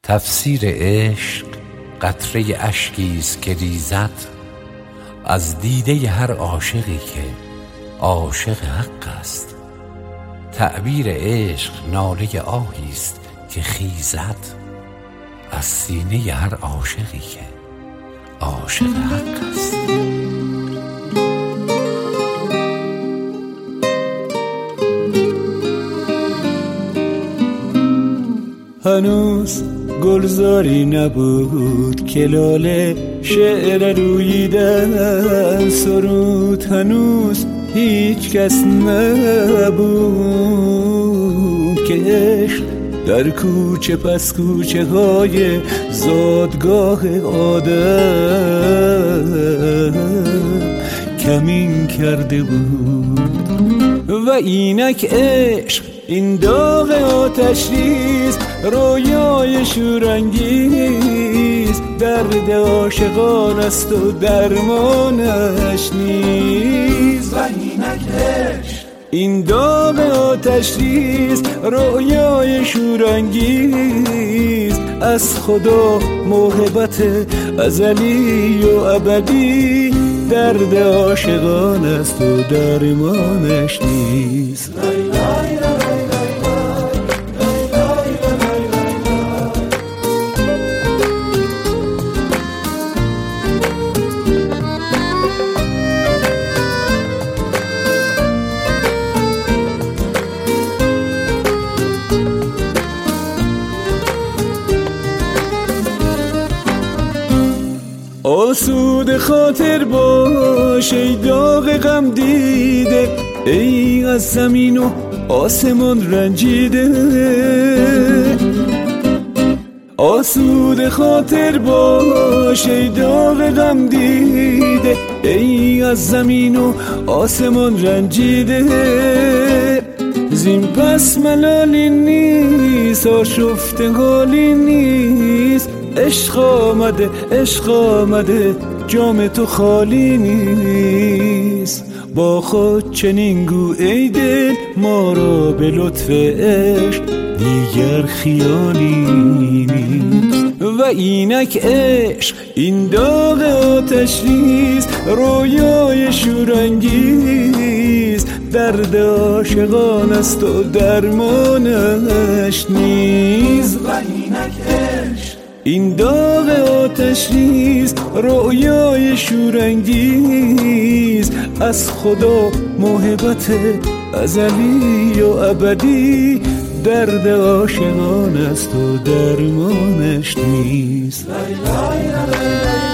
تفسیر عشق قطره اشکی است که ریزد از دیده هر عاشقی که عاشق حق است. تعبیر عشق ناله آهی است که خیزد از سینه هر عاشقی که عاشق حق است. هنوز گلزاری نبود که لاله شعر روییدن سرود، هنوز هیچ کس نبود که عشق در کوچه پس کوچه های زادگاه آدم کمین کرده بود. و اینک عشق این داغ آتشریز، رویای شورانگیز، درد عاشقان است و درمانش نیست. و اینک عشق این داغ آتشریز، رویای شورانگیز، از خدا محبت ازلی و ابدی، درد عاشقان است و درمانش نیست. آسود خاطر باش ای داغ غم دیده، ای از زمین و آسمان رنجیده. آسود خاطر باش ای داغ غم دیده، ای از زمین و آسمان رنجیده. زین پس ملالی نیست، آشفته حالی نیست، عشق آمده عشق آمده، جام تو خالی نیست. با خود چنین گو ای دل، ما را به لطف عشق دیگر خیالی نیست. و اینک عشق این داغ آتشریز، رویای شورانگیز، درد عاشقان است و درمانش نیست. و اینک عشق این داغ آتشریز، رویای شورانگیز، از خدا محبت ازلی و ابدی، درد عاشقان است و درمانش نیست.